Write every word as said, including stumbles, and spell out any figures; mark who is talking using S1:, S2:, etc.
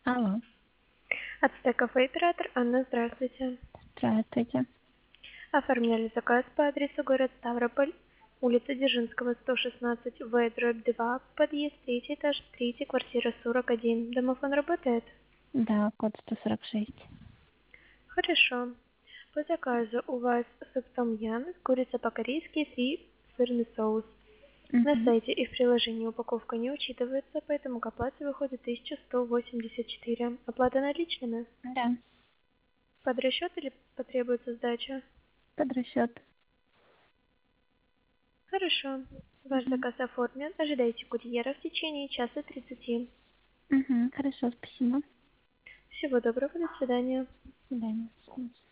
S1: Алло,
S2: Ацтек кафе оператор Анна, здравствуйте.
S1: здравствуйте.
S2: Оформляли заказ по адресу город Ставрополь, улица Дзержинского, сто шестнадцать, В, дробь два, подъезд, третий этаж, третья, квартира сорок один. Домофон работает?
S1: Да, код сто сорок шесть.
S2: Хорошо. По заказу у вас суп том ям, курица по-корейски, фри, сырный соус. На
S1: Угу.
S2: сайте и в приложении упаковка не учитывается, поэтому к оплате выходит тысяча сто восемьдесят четыре. Оплата наличными?
S1: Да,
S2: Под расчет или потребуется сдача?
S1: под расчет.
S2: Хорошо. Ваш
S1: Угу.
S2: заказ оформлен. Ожидайте курьера в течение часа тридцати.
S1: Угу. Хорошо, спасибо.
S2: Всего доброго, до свидания.
S1: До свидания.